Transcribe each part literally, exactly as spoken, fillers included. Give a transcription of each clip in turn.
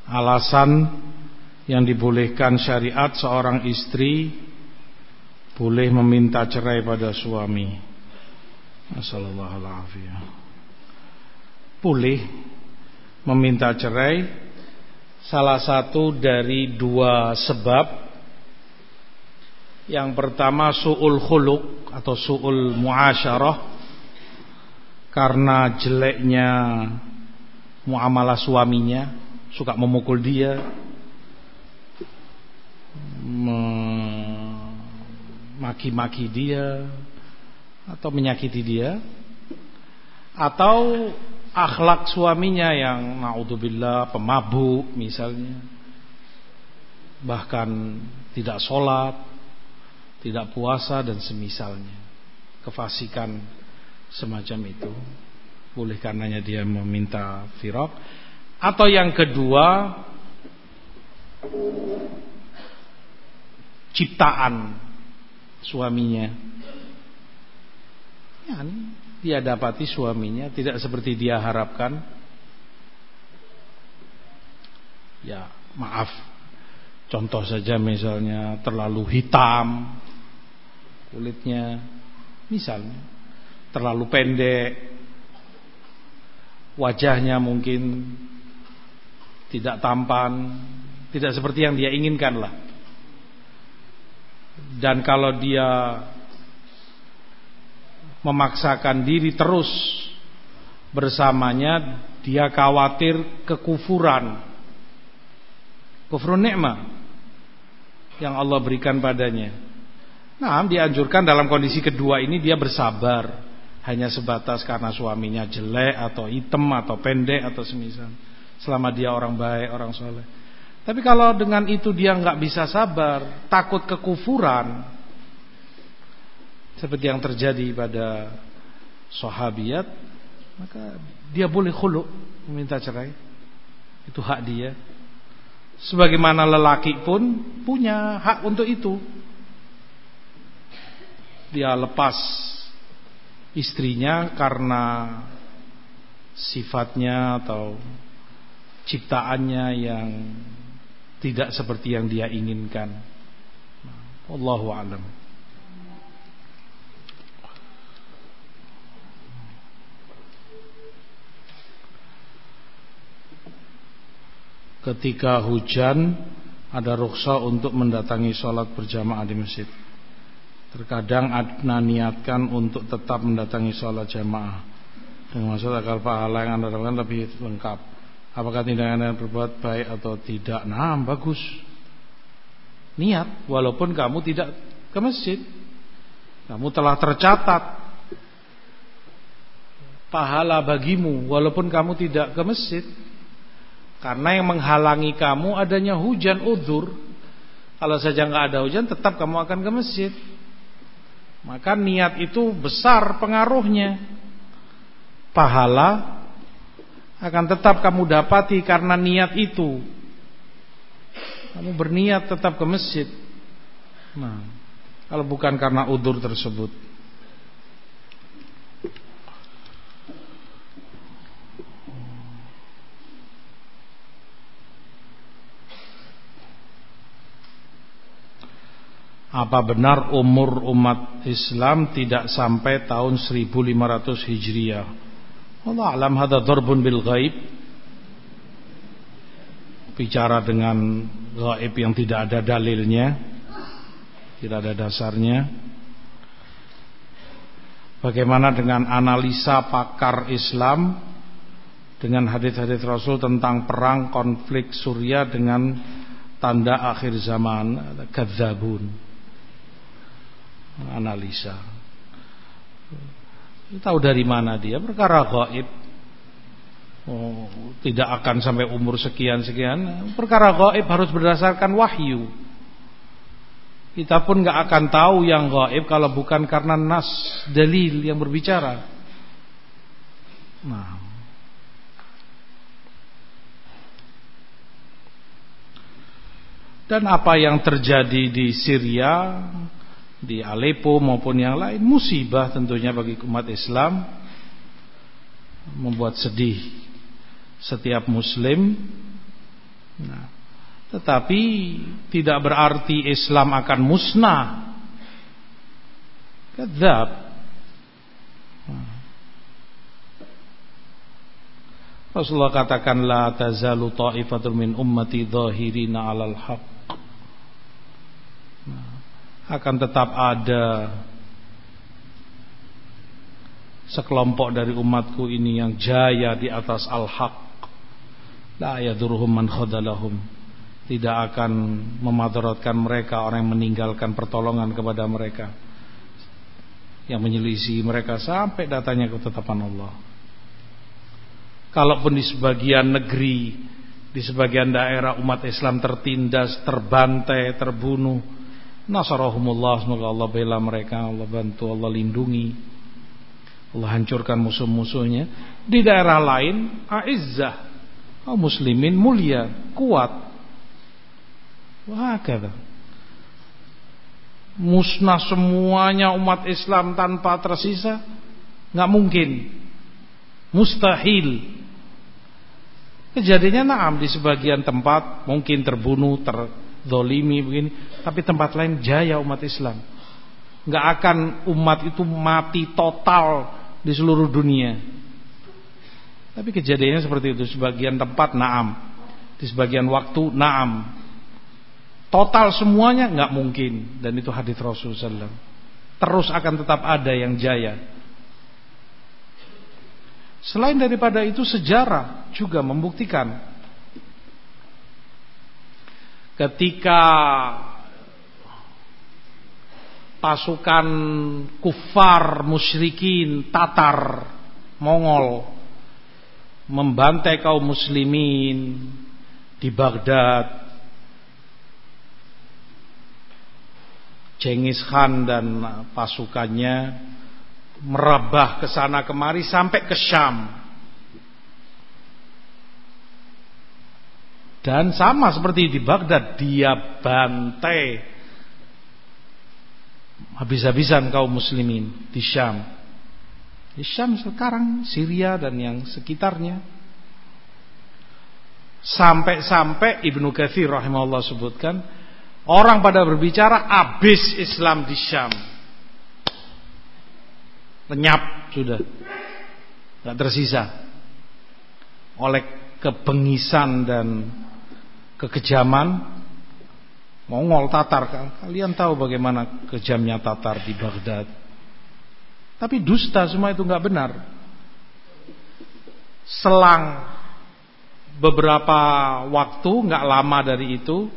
alasan yang dibolehkan syariat seorang istri boleh meminta cerai pada suami. Nasallallahu alaihi. Boleh meminta cerai salah satu dari dua sebab. Yang pertama su'ul khuluq atau su'ul muasyarah, karena jeleknya muamalah suaminya, suka memukul dia, maki-maki dia atau menyakiti dia, atau akhlak suaminya yang naudzubillah pemabuk misalnya, bahkan tidak sholat, tidak puasa dan semisalnya, kefasikan semacam itu, boleh karenanya dia meminta firaq. Atau yang kedua, ciptaan suaminya, ya, dia dapati suaminya tidak seperti dia harapkan, ya maaf, contoh saja misalnya terlalu hitam kulitnya, misalnya terlalu pendek, wajahnya mungkin tidak tampan, tidak seperti yang dia inginkan lah. Dan kalau dia memaksakan diri terus bersamanya, dia khawatir kekufuran, kufrun nikmah yang Allah berikan padanya. Nah, dianjurkan dalam kondisi kedua ini dia bersabar, hanya sebatas karena suaminya jelek atau hitam atau pendek atau semisal, selama dia orang baik, orang soleh. Tapi kalau dengan itu dia nggak bisa sabar, takut kekufuran, seperti yang terjadi pada sahabiat, maka dia boleh khulu', meminta cerai. Itu hak dia. Sebagaimana lelaki pun punya hak untuk itu. Dia lepas istrinya karena sifatnya atau ciptaannya yang tidak seperti yang dia inginkan. Wallahu a'lam. Ketika hujan, ada rukhsah untuk mendatangi sholat berjamaah di masjid. Terkadang Adna niatkan untuk tetap mendatangi sholat jamaah dengan maksud agar pahala yang Anda dapatkan lebih lengkap. Apakah tindakan Anda berbuat baik atau tidak? Nah, bagus. Niat walaupun kamu tidak ke masjid, kamu telah tercatat pahala bagimu walaupun kamu tidak ke masjid. Karena yang menghalangi kamu adanya hujan, udzur. Kalau saja nggak ada hujan, tetap kamu akan ke masjid. Maka niat itu besar pengaruhnya. Pahala akan tetap kamu dapati karena niat itu. Kamu berniat tetap ke masjid. Nah, kalau bukan karena udzur tersebut. Apa benar umur umat Islam tidak sampai tahun seribu lima ratus Hijriah? Allah alam, hadza dharbun bil ghaib. Bicara dengan gaib yang tidak ada dalilnya, tidak ada dasarnya. Bagaimana dengan analisa pakar Islam dengan hadits-hadits Rasul tentang perang konflik Suriah dengan tanda akhir zaman, kadzabun? Analisa. Tahu dari mana dia? Perkara gaib. Oh, tidak akan sampai umur sekian-sekian. Perkara gaib harus berdasarkan wahyu. Kita pun gak akan tahu yang gaib kalau bukan karena nas, dalil yang berbicara. Nah, dan apa yang terjadi di Syria, di Aleppo maupun yang lain, musibah tentunya bagi umat Islam, membuat sedih setiap muslim. Nah, tetapi tidak berarti Islam akan musnah. Kadzab. Nah. Rasulullah katakan la tazalu ta'ifatun min ummati dhahirina 'alal haqq. Nah, akan tetap ada sekelompok dari umatku ini yang jaya di atas al-haq. La yadurhum man khadalahum. Tidak akan memadaratkan mereka orang yang meninggalkan pertolongan kepada mereka, yang menyelisih mereka sampai datangnya ketetapan Allah. Kalaupun di sebagian negeri, di sebagian daerah umat Islam tertindas, terbantai, terbunuh, nasarahumullah, semoga Allah bela mereka, Allah bantu, Allah lindungi, Allah hancurkan musuh-musuhnya. Di daerah lain a'izzah, kaum muslimin mulia, kuat. Wah, kata musnah semuanya umat Islam tanpa tersisa, nggak mungkin, mustahil. Kejadiannya naam di sebagian tempat mungkin terbunuh, terzolimi begini, tapi tempat lain jaya umat Islam. Nggak akan umat itu mati total di seluruh dunia. Tapi kejadiannya seperti itu. Sebagian tempat naam, di sebagian waktu naam, total semuanya nggak mungkin. Dan itu hadits Rasulullah sallallahu alaihi wasallam. Terus akan tetap ada yang jaya. Selain daripada itu, sejarah juga membuktikan ketika pasukan kufar musyrikin Tatar Mongol membantai kaum muslimin di Baghdad, Genghis Khan dan pasukannya merabah ke sana kemari sampai ke Syam. Dan sama seperti di Baghdad, dia bantai habis-habisan kaum muslimin di Syam. Di Syam sekarang, Syria dan yang sekitarnya. Sampai-sampai Ibnu Katsir rahimahullah sebutkan, orang pada berbicara habis Islam di Syam. Lenyap sudah, tidak tersisa oleh kebengisan dan kekejaman Mongol Tatar. Kalian tahu bagaimana kejamnya Tatar di Baghdad. Tapi dusta semua itu nggak benar. Selang beberapa waktu, nggak lama dari itu,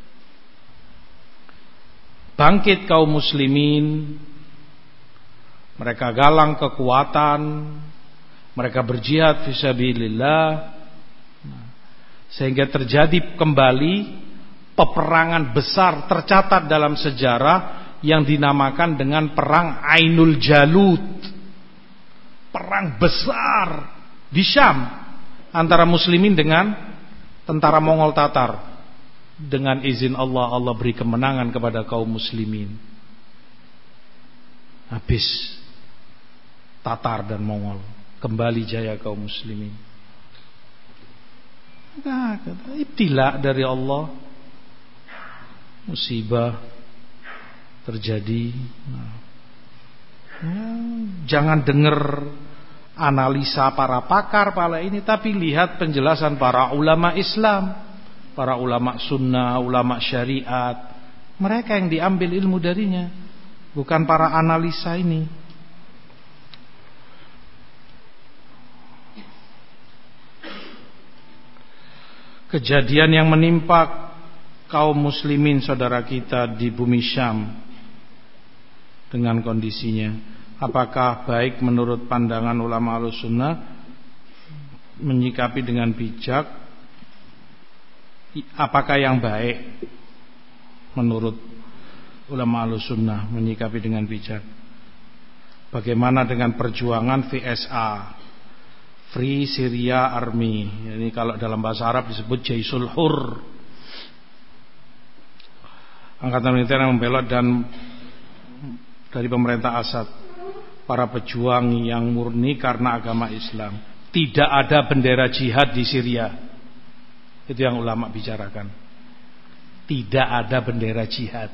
bangkit kaum muslimin. Mereka galang kekuatan, mereka berjihad fisabilillah, sehingga terjadi kembali peperangan besar tercatat dalam sejarah yang dinamakan dengan perang Ainul Jalut. Perang besar di Syam antara muslimin dengan tentara Mongol Tatar. Dengan izin Allah, Allah beri kemenangan kepada kaum muslimin. Habis Tatar dan Mongol, kembali jaya kaum muslimin. Nah, ibtila dari Allah, musibah terjadi. Nah, ya, jangan dengar analisa para pakar para ini, tapi lihat penjelasan para ulama Islam, para ulama sunnah, ulama syariat. Mereka yang diambil ilmu darinya, bukan para analisa ini. Kejadian yang menimpa kaum muslimin saudara kita di bumi Syam dengan kondisinya, apakah baik menurut pandangan ulama Ahlussunnah menyikapi dengan bijak? Apakah yang baik menurut ulama Ahlussunnah menyikapi dengan bijak? Bagaimana dengan perjuangan V S A, Free Syria Army? Ini kalau dalam bahasa Arab disebut Jaisul Hur, angkatan militer yang membela dan dari pemerintah Assad, para pejuang yang murni karena agama Islam. Tidak ada bendera jihad di Syria. Itu yang ulama bicarakan. Tidak ada bendera jihad.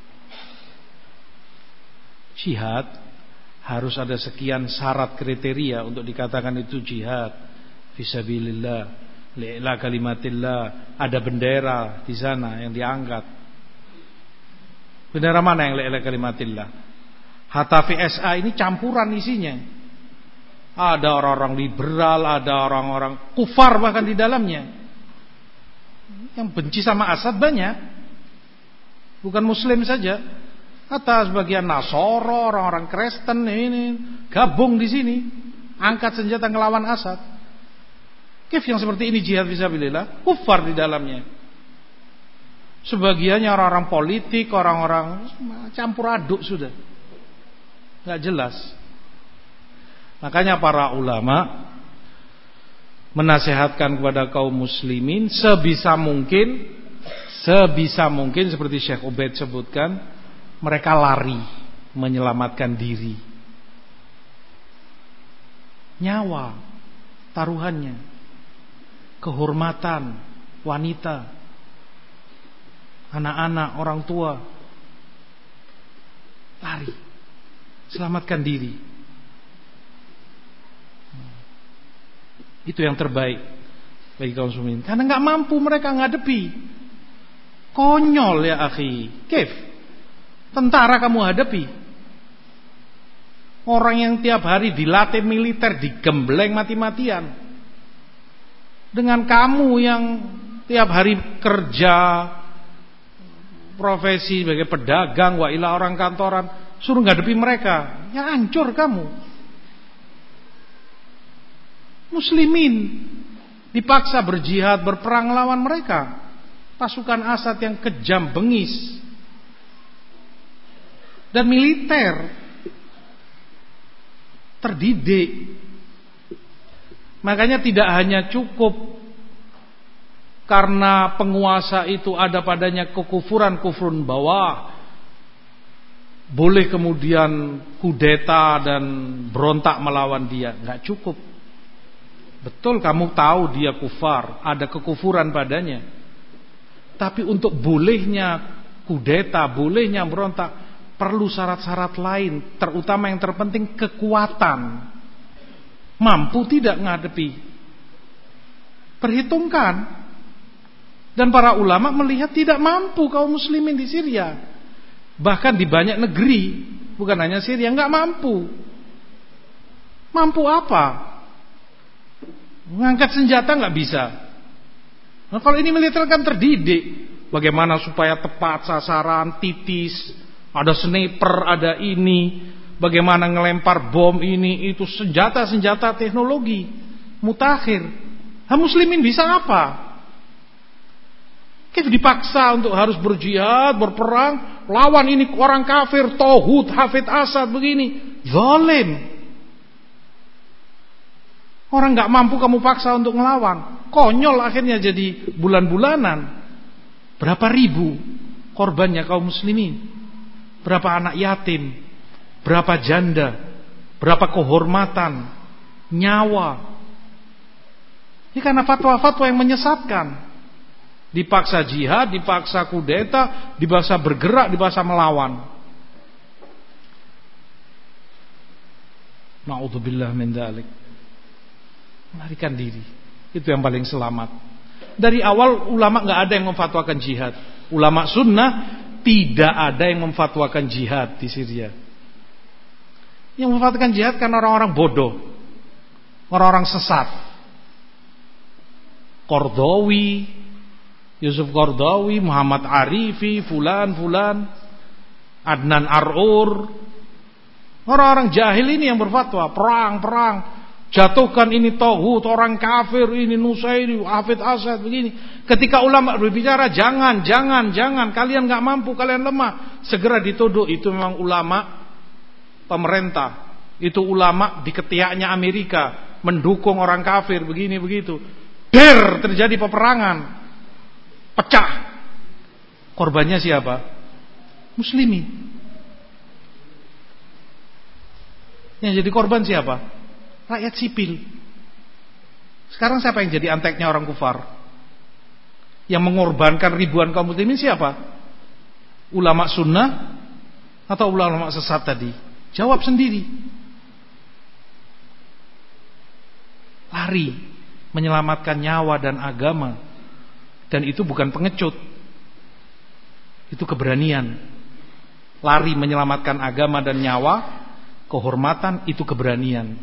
Jihad harus ada sekian syarat kriteria untuk dikatakan itu jihad fisabilillah, li'la kalimatillah. Ada bendera di sana yang diangkat. Bendera mana yang li'la kalimatillah? Hatafi S A ini campuran isinya. Ada orang-orang liberal, ada orang-orang kufar bahkan di dalamnya. Yang benci sama Asad banyak. Bukan muslim saja. Atas bagian Nasoro, orang-orang Kristen ini gabung di sini, angkat senjata ngelawan Asad. Kif yang seperti ini jihad fisabilillah, kufar di dalamnya. Sebagiannya orang-orang politik, orang-orang campur aduk sudah. Enggak jelas. Makanya para ulama menasehatkan kepada kaum muslimin sebisa mungkin, sebisa mungkin seperti Syekh Ubaid sebutkan, mereka lari menyelamatkan diri. Nyawa taruhannya, kehormatan wanita, anak-anak, orang tua, lari, selamatkan diri. Itu yang terbaik bagi kaum muslimin. Karena nggak mampu mereka ngadepi. Konyol ya akhi. Kif? Tentara kamu hadapi. Orang yang tiap hari dilatih militer, digembleng mati-matian. Dengan kamu yang tiap hari kerja, profesi sebagai pedagang, wa ila orang kantoran, suruh ngadepi mereka, ya hancur kamu. Muslimin dipaksa berjihad, berperang lawan mereka. Pasukan Asad yang kejam, bengis, dan militer terdidik. Makanya tidak hanya cukup karena penguasa itu ada padanya kekufuran, kufrun bawah, boleh kemudian kudeta dan berontak melawan dia. Nggak cukup. Betul kamu tahu dia kufar, ada kekufuran padanya. Tapi untuk bolehnya kudeta, bolehnya berontak, perlu syarat-syarat lain. Terutama yang terpenting kekuatan. Mampu tidak ngadepi. Perhitungkan. Dan para ulama melihat tidak mampu kaum muslimin di Syria. Bahkan di banyak negeri, bukan hanya Syria, nggak mampu. Mampu apa? Mengangkat senjata nggak bisa. Nah, kalau ini militer kan terdidik. Bagaimana supaya tepat sasaran, titis, ada sniper, ada ini. Bagaimana ngelempar bom ini, itu senjata-senjata teknologi mutakhir. Nah, muslimin bisa apa? Kita dipaksa untuk harus berjihad, berperang, lawan ini orang kafir, tauhid, Hafid Asad begini, zalim. Orang gak mampu kamu paksa untuk ngelawan. Konyol akhirnya jadi bulan-bulanan. Berapa ribu korbannya kaum muslimin. Berapa anak yatim. Berapa janda. Berapa kehormatan. Nyawa. Ini karena fatwa-fatwa yang menyesatkan. Dipaksa jihad, dipaksa kudeta, dipaksa bergerak, dipaksa melawan. Na'udzubillah min dzalik. Melarikan diri. Itu yang paling selamat. Dari awal ulama gak ada yang memfatwakan jihad. Ulama sunnah tidak ada yang memfatwakan jihad di Syria. Yang memfatwakan jihad kan orang-orang bodoh, orang-orang sesat. Qardawi, Yusuf Qardawi, Muhammad Arifi, fulan fulan, Adnan Ar'ur. Orang-orang jahil ini yang berfatwa perang-perang. Jatuhkan ini tauhid, orang kafir, ini Nusairi, Hafid Asad begini. Ketika ulama berbicara, jangan, jangan, jangan, kalian gak mampu, kalian lemah, segera dituduh itu memang ulama pemerintah, itu ulama di ketiaknya Amerika, mendukung orang kafir begini begitu. Der, terjadi peperangan, pecah. Korbannya siapa? Muslimin. Yang jadi korban siapa? Rakyat sipil. Sekarang siapa yang jadi anteknya orang kufar? Yang mengorbankan ribuan kaum muslimin siapa? Ulama sunnah atau ulama sesat tadi? Jawab sendiri. Lari menyelamatkan nyawa dan agama. Dan itu bukan pengecut. Itu keberanian. Lari menyelamatkan agama dan nyawa, kehormatan, itu keberanian.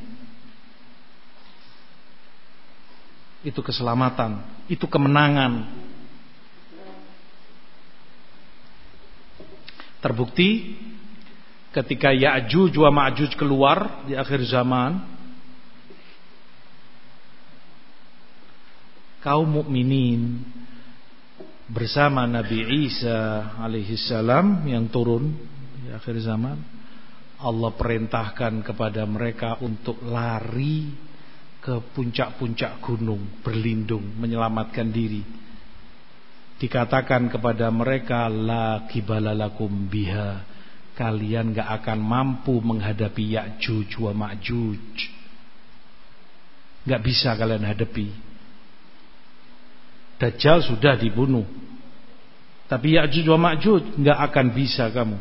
Itu keselamatan, itu kemenangan. Terbukti ketika Ya'juj wa Ma'juj keluar di akhir zaman, kaum mukminin bersama Nabi Isa alaihi salam yang turun di akhir zaman, Allah perintahkan kepada mereka untuk lari ke puncak-puncak gunung, berlindung, menyelamatkan diri. Dikatakan kepada mereka, la kibalalakum biha, kalian gak akan mampu menghadapi Ya'juj wa Ma'juj. Gak bisa kalian hadapi. Dajjal sudah dibunuh, tapi Ya'juj wa Ma'juj gak akan bisa kamu.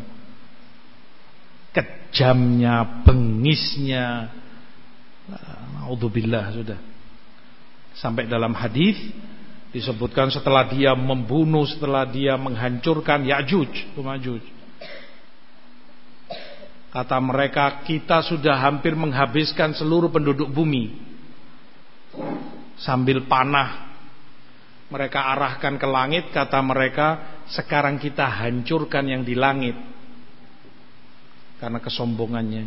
Kejamnya, bengisnya, naudzubillah sudah. Sampai dalam hadis disebutkan setelah dia membunuh, setelah dia menghancurkan Ya'juj wa Ma'juj, kata mereka, kita sudah hampir menghabiskan seluruh penduduk bumi. Sambil panah mereka arahkan ke langit, kata mereka, sekarang kita hancurkan yang di langit. Karena kesombongannya.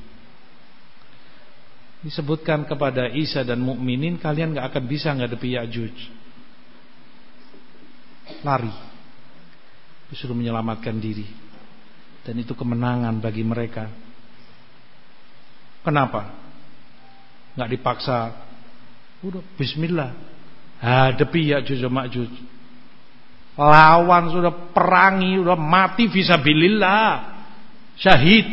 Disebutkan kepada Isa dan mukminin, kalian gak akan bisa menghadapi Ya'juj. Lari, disuruh menyelamatkan diri. Dan itu kemenangan bagi mereka. Kenapa? Gak dipaksa. Udah bismillah, hadapi Ya'juj wa Ma'juj. Lawan, sudah perangi, sudah mati fisabilillah, syahid.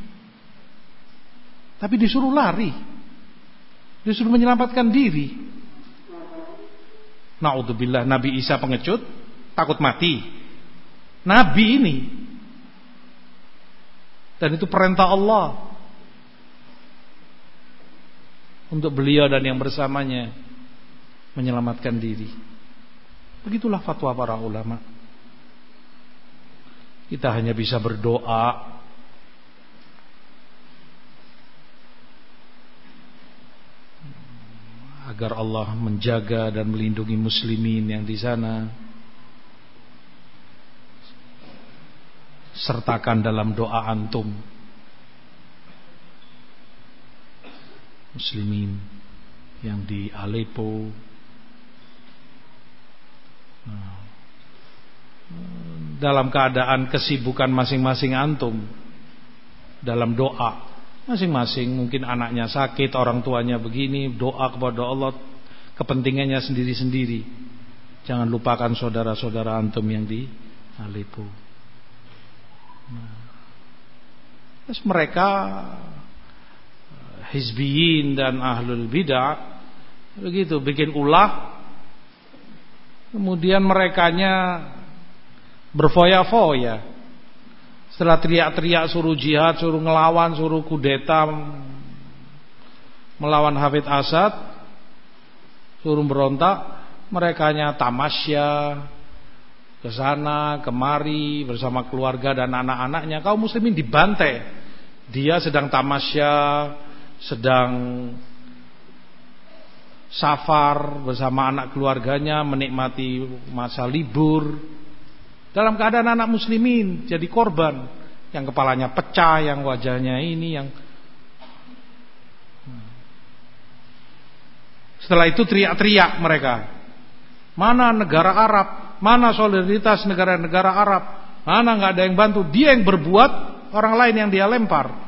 Tapi disuruh lari, disuruh menyelamatkan diri. Naudzubillah, Nabi Isa pengecut, takut mati. Nabi ini, dan itu perintah Allah untuk beliau dan yang bersamanya menyelamatkan diri. Begitulah fatwa para ulama. Kita hanya bisa berdoa agar Allah menjaga dan melindungi muslimin yang di sana. Sertakan dalam doa antum muslimin yang di Aleppo. Nah, dalam keadaan kesibukan masing-masing antum dalam doa, masing-masing mungkin anaknya sakit, orang tuanya begini, doa kepada Allah, kepentingannya sendiri-sendiri. Jangan lupakan saudara-saudara antum yang di Aleppo. Nah, terus mereka hizbiyin dan ahlul bid'ah begitu, bikin ulah, kemudian merekanya berfoya-foya. Setelah teriak-teriak suruh jihad, suruh ngelawan, suruh kudeta melawan Hafid Asad, suruh berontak, merekanya tamasya ke sana kemari bersama keluarga dan anak-anaknya. Kaum muslimin dibantai. Dia sedang tamasya, sedang safar bersama anak keluarganya, menikmati masa libur, dalam keadaan anak muslimin jadi korban, yang kepalanya pecah, yang wajahnya ini, yang setelah itu teriak-teriak mereka, mana negara Arab, mana solidaritas negara-negara Arab, mana nggak ada yang bantu. Dia yang berbuat, orang lain yang dia lempar.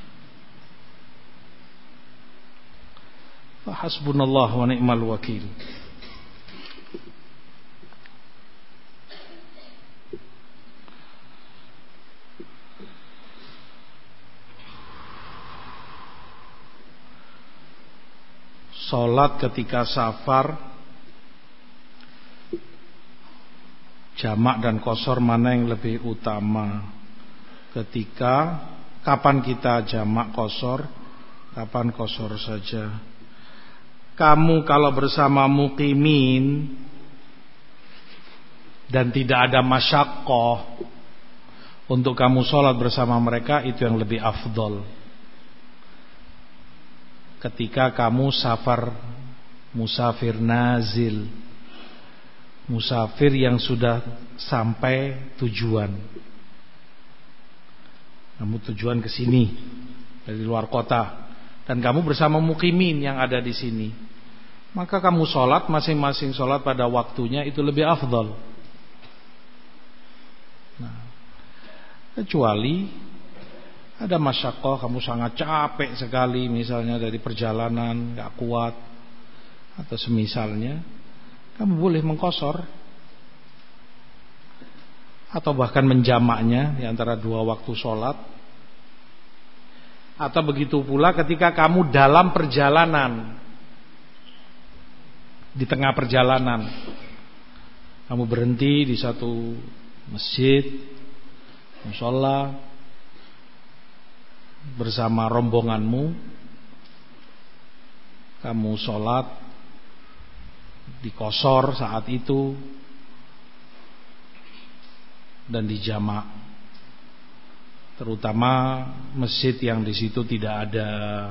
Hasbunallah wa ni'mal wakil. Salat ketika safar jamak dan qashar mana yang lebih utama? Ketika kapan kita jamak qashar, kapan qashar saja? Kamu kalau bersama muqimin dan tidak ada masyaqqah untuk kamu sholat bersama mereka, itu yang lebih afdol. Ketika kamu safar, musafir nazil, musafir yang sudah sampai tujuan, kamu tujuan ke sini dari luar kota, dan kamu bersama muqimin yang ada di sini, maka kamu sholat masing-masing sholat pada waktunya, itu lebih afdol. Nah, kecuali ada masyaqqah, kamu sangat capek sekali misalnya dari perjalanan, gak kuat atau semisalnya, kamu boleh mengqashar atau bahkan menjamaknya di antara dua waktu sholat. Atau begitu pula ketika kamu dalam perjalanan, di tengah perjalanan kamu berhenti di satu masjid, musholla bersama rombonganmu, kamu sholat diqashar saat itu dan dijamak, terutama masjid yang di situ tidak ada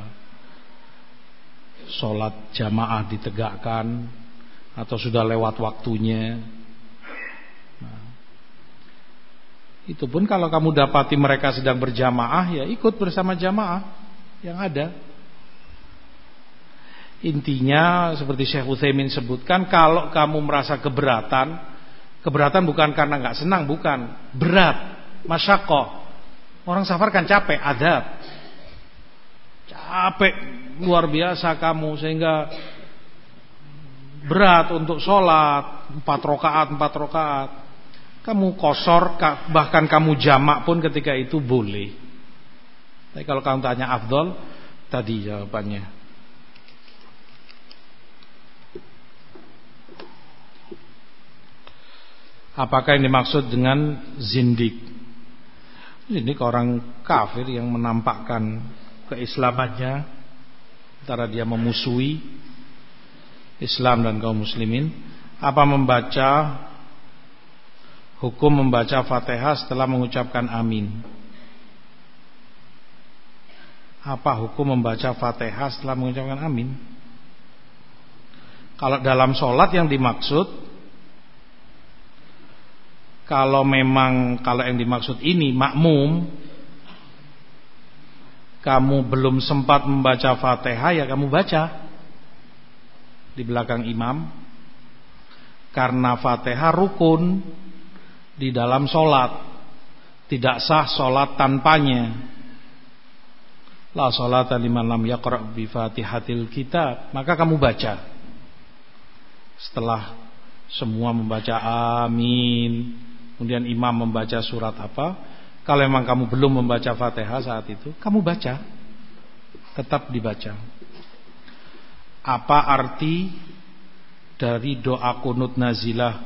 sholat jamaah ditegakkan atau sudah lewat waktunya. Nah, itu pun kalau kamu dapati mereka sedang berjamaah, ya ikut bersama jamaah yang ada. Intinya seperti Syekh Utsaimin sebutkan, kalau kamu merasa keberatan, keberatan bukan karena gak senang, bukan, berat, masyaqqah. Orang safar kan capek, adab, capek luar biasa kamu, sehingga berat untuk sholat empat rakaat empat rakaat. Kamu qashar, bahkan kamu jamak pun ketika itu boleh. Tapi kalau kamu tanya afdol, tadi jawabannya. Apakah yang dimaksud dengan zindik? Zindik orang kafir yang menampakkan keislamannya, antara dia memusuhi Islam dan kaum muslimin. Apa membaca hukum membaca Fatihah setelah mengucapkan amin? Apa hukum membaca Fatihah setelah mengucapkan amin? Kalau dalam sholat yang dimaksud, kalau memang kalau yang dimaksud ini makmum, kamu belum sempat membaca Fatihah, ya kamu baca di belakang imam, karena Fatihah rukun di dalam sholat, tidak sah sholat tanpanya. La sholata liman lam yaqra' bi Fatihatil kitab. Maka kamu baca setelah semua membaca amin, kemudian imam membaca surat apa. Kalau memang kamu belum membaca Fatihah saat itu, kamu baca, tetap dibaca. Apa arti dari doa kunut nazilah?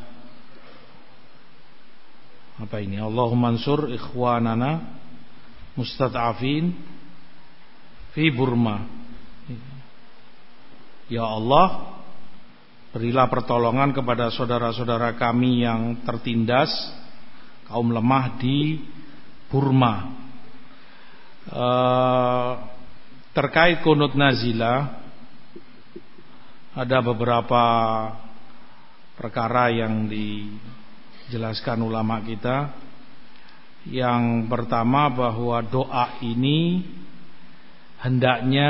Apa ini? Allahumma ansur ikhwanana mustad'afin fi Burma. Ya Allah, berilah pertolongan kepada saudara-saudara kami yang tertindas, kaum lemah di Burma. E, terkait kunut nazilah, ada beberapa perkara yang dijelaskan ulama kita. Yang pertama, bahwa doa ini hendaknya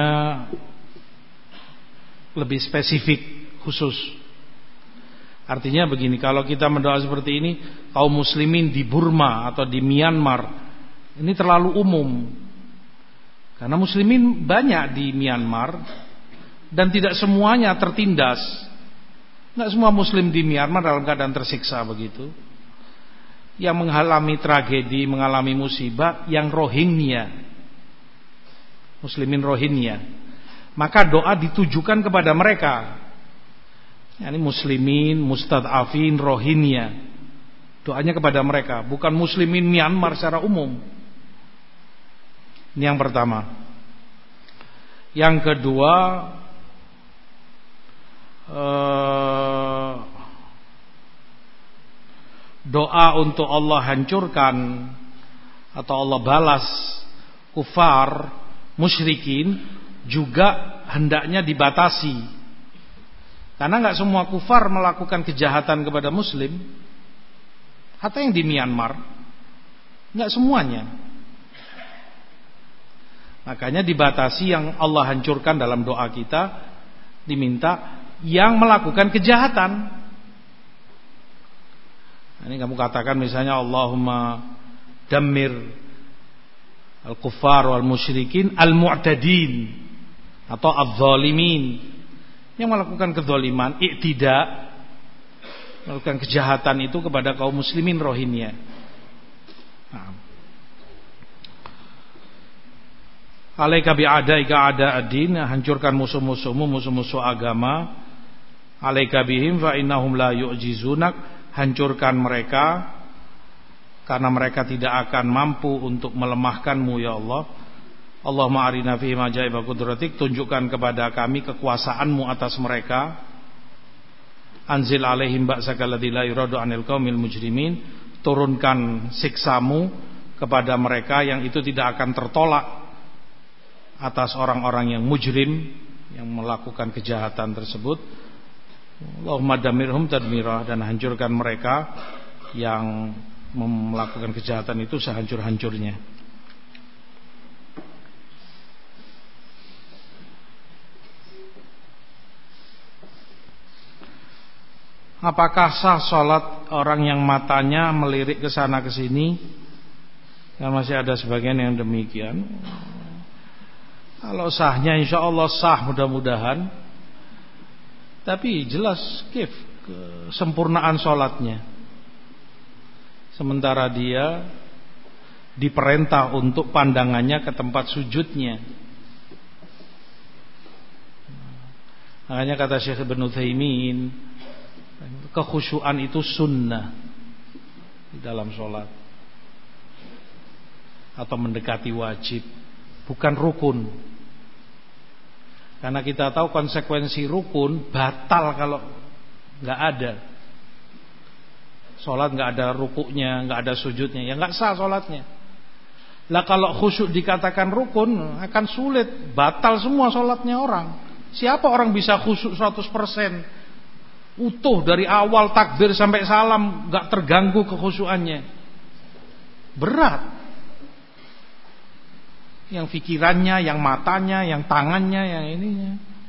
lebih spesifik, khusus. Artinya begini, kalau kita mendoa seperti ini, kaum muslimin di Burma atau di Myanmar, ini terlalu umum. Karena muslimin banyak di Myanmar dan tidak semuanya tertindas. Tidak semua muslim di Myanmar dalam keadaan tersiksa begitu. Yang mengalami tragedi, mengalami musibah yang Rohingya, muslimin Rohingya. Maka doa ditujukan kepada mereka. Yani muslimin mustad'afin Rohingya. Doanya kepada mereka, bukan muslimin Myanmar secara umum. Ini yang pertama. Yang kedua, eh, doa untuk Allah hancurkan atau Allah balas kufar, musyrikin juga hendaknya dibatasi. Karena enggak semua kufar melakukan kejahatan kepada muslim. Hatta yang di Myanmar, enggak semuanya. Makanya dibatasi yang Allah hancurkan dalam doa kita, diminta yang melakukan kejahatan. Nah, ini kamu katakan misalnya Allahumma dammir al-kuffar wal musyrikin al-mu'tadin atau al-zalimin, yang melakukan kezaliman, i'tida, melakukan kejahatan itu kepada kaum muslimin Rohingya. Nah. Alaika bi'adaika a'da'ad-din, hancurkan musuh-musuhmu, musuh-musuh agama. Alaika bihim fa innahum la yu'jizunak, hancurkan mereka karena mereka tidak akan mampu untuk melemahkanmu ya Allah. Allahumma arina fihim ajaiba qudratik, tunjukkan kepada kami kekuasaanmu atas mereka. Anzil alaihim ba'saka alladzi la yuradu 'anil qaumil mujrimin, turunkan siksamu kepada mereka yang itu tidak akan tertolak atas orang-orang yang mujrim, yang melakukan kejahatan tersebut. Allahumma damirhum tadmira, dan hancurkan mereka yang melakukan kejahatan itu sehancur-hancurnya. Apakah sah sholat orang yang matanya melirik ke sana ke sini? Ya, masih ada sebagian yang demikian. Kalau sahnya insya Allah sah mudah-mudahan. Tapi jelas kif kesempurnaan sholatnya. Sementara dia diperintah untuk pandangannya ke tempat sujudnya. Makanya kata Syekh Ibnu Utsaimin, kekhusyuan itu sunnah di dalam sholat atau mendekati wajib, bukan rukun. Karena kita tahu konsekuensi rukun batal kalau nggak ada sholat, nggak ada rukuknya, nggak ada sujudnya, ya nggak sah sholatnya. Lah kalau khusyuk dikatakan rukun, akan sulit, batal semua sholatnya orang. Siapa orang bisa khusyuk seratus persen utuh dari awal takbir sampai salam, gak terganggu kekhusyuannya? Berat. Yang pikirannya, yang matanya, yang tangannya, yang ininya.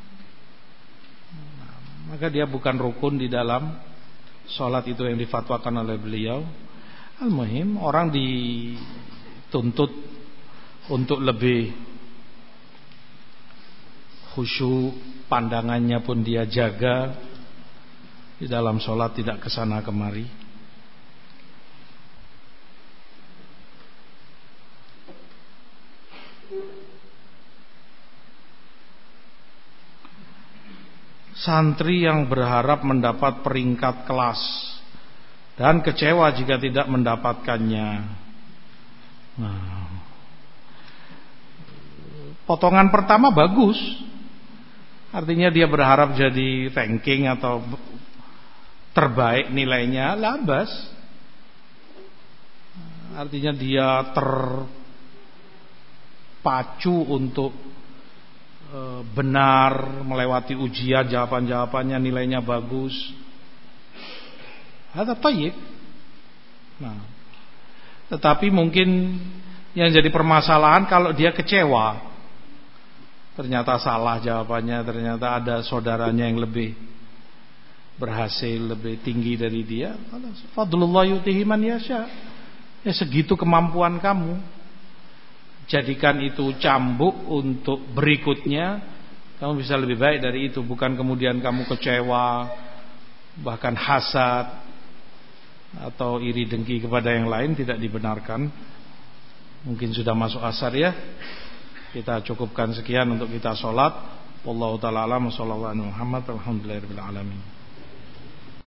Nah, maka dia bukan rukun di dalam sholat itu yang difatwakan oleh beliau. Al-muhim, orang dituntut untuk lebih khusyuk, pandangannya pun dia jaga di dalam sholat, tidak kesana kemari. Santri yang berharap mendapat peringkat kelas dan kecewa jika tidak mendapatkannya. Nah, potongan pertama bagus, artinya dia berharap jadi ranking atau terbaik nilainya, labas. Artinya dia terpacu untuk e, benar melewati ujian, jawaban-jawabannya nilainya bagus. Hadza thayyib. Nah, tetapi mungkin yang jadi permasalahan kalau dia kecewa, ternyata salah jawabannya, ternyata ada saudaranya yang lebih berhasil, lebih tinggi dari dia. Fadlullah yutihi man yasha. Ya segitu kemampuan kamu. Jadikan itu cambuk untuk berikutnya. Kamu bisa lebih baik dari itu. Bukan kemudian kamu kecewa, bahkan hasad atau iri dengki kepada yang lain. Tidak dibenarkan. Mungkin sudah masuk asar ya. Kita cukupkan sekian untuk kita sholat. Wallahu ta'ala alam. Sallallahu alaihi Muhammad. Alhamdulillahirabbil alamin.